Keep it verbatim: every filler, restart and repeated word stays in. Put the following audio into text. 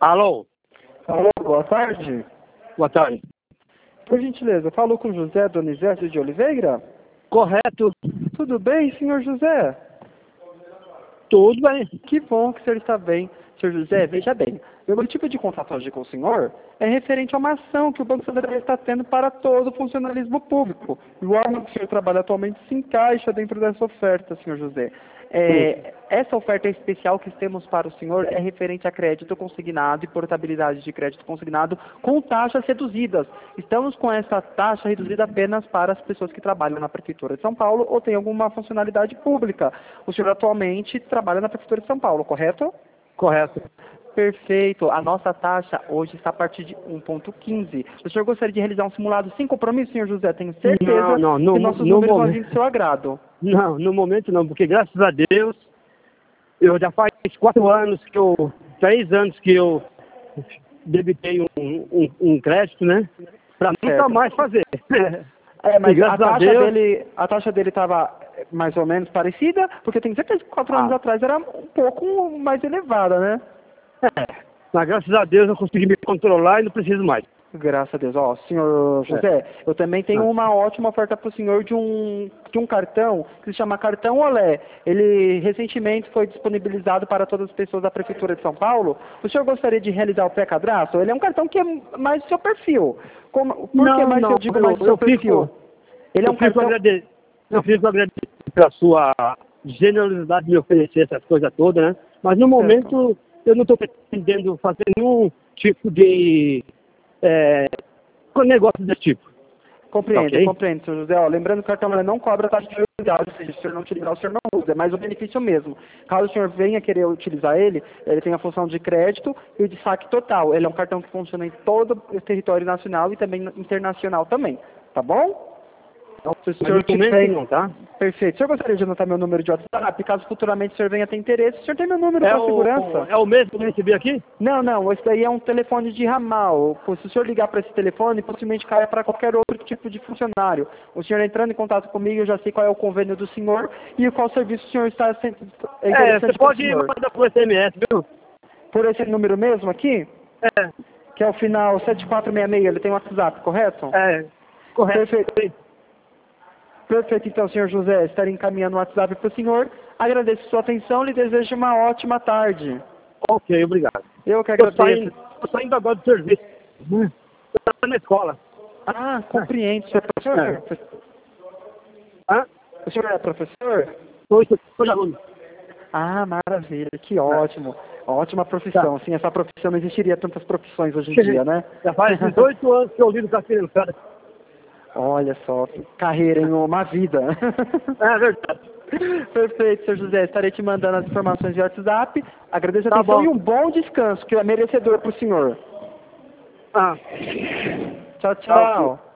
Alô, Alô, boa tarde. boa tarde. Por gentileza, falou com José Donizete de Oliveira? Correto, Tudo bem, senhor José? tudo bem. Que bom que o senhor está bem. Senhor José, veja bem, meu motivo de contato hoje com o senhor é referente a uma ação que o Banco Santander está tendo para todo o funcionalismo público. E o órgão que o senhor trabalha atualmente se encaixa dentro dessa oferta, senhor José. É, essa oferta especial que temos para o senhor é referente a crédito consignado e portabilidade de crédito consignado com taxas reduzidas. Estamos com essa taxa reduzida apenas para as pessoas que trabalham na Prefeitura de São Paulo ou têm alguma funcionalidade pública. O senhor atualmente trabalha na Prefeitura de São Paulo, correto? Correto. Perfeito. A nossa taxa hoje está a partir de um ponto quinze. O senhor gostaria de realizar um simulado sem compromisso, senhor José? Tenho certeza Não, não, no, que nossos no números vão momento. vir do seu agrado. Não, no momento não, porque graças a Deus, eu já faz quatro anos que eu, três anos que eu debitei um, um, um crédito, né? Para nunca Certo. mais fazer. É, mas E a graças a taxa Deus, dele, a taxa dele estava mais ou menos parecida, porque eu tenho certeza que quatro anos Ah. atrás era um pouco mais elevada, né? é, mas graças a Deus eu consegui me controlar e não preciso mais. Graças a Deus. Ó, senhor José, eu também tenho Ah. uma ótima oferta para o senhor de um, de um cartão que se chama Cartão Olé. Ele recentemente foi disponibilizado para todas as pessoas da Prefeitura de São Paulo. O senhor gostaria de realizar o pré-cadastro? Ele é um cartão que é mais do seu perfil. Como, por que Não, mais não, que eu digo mais do eu, seu eu perfil? fico, Ele é eu um fico cartão... agradecido, eu fico agradecido pela sua generosidade de me oferecer essas coisas todas, né? Mas no momento eu não estou pretendendo fazer nenhum tipo de é, negócio desse tipo. Compreendo, Ok? compreendo, senhor José. Ó, lembrando que o cartão Olé não cobra taxa de juros, ou seja, se o senhor não utilizar, o senhor não usa, é mais o benefício mesmo. Caso o senhor venha querer utilizar ele, ele tem a função de crédito e o de saque total. Ele é um cartão que funciona em todo o território nacional e também internacional também, tá bom? Então, se o Mas senhor no momento tiver... não, tá? Perfeito. O senhor gostaria de anotar meu número de WhatsApp? Caso futuramente o senhor venha ter interesse, o senhor tem meu número É para o, segurança? é o mesmo que eu recebi aqui? Não, não, esse daí é um telefone de ramal. Pô, se o senhor ligar para esse telefone, possivelmente caia para qualquer outro tipo de funcionário. O senhor entrando em contato comigo, eu já sei qual é o convênio do senhor e qual serviço o senhor está sendo É, interessante você para o pode senhor. mandar por S M S, viu? Por esse número mesmo aqui, É, que é o final sete quatro seis seis, ele tem WhatsApp, correto? é, correto. Perfeito. Perfeito, então, senhor José, estarei encaminhando o WhatsApp para o senhor. Agradeço sua atenção e lhe desejo uma ótima tarde. Ok, obrigado. Eu que Estou agradeço. saindo, tô saindo agora do serviço. Estou na escola. Ah, compreendo, senhor professor. Hã? O senhor é professor? Estou aluno. Ah, maravilha, que ótimo. Ótima profissão. Tá. Sim, essa profissão não existiria tantas profissões hoje em dia, né? Já faz dezoito anos que eu lido com a criançada. Olha só, carreira em uma vida. É verdade. Perfeito, senhor José. Estarei te mandando as informações de WhatsApp. Agradeço a Tá atenção bom. e um bom descanso, que é merecedor para o senhor. Ah, Tchau, tá ok. tchau.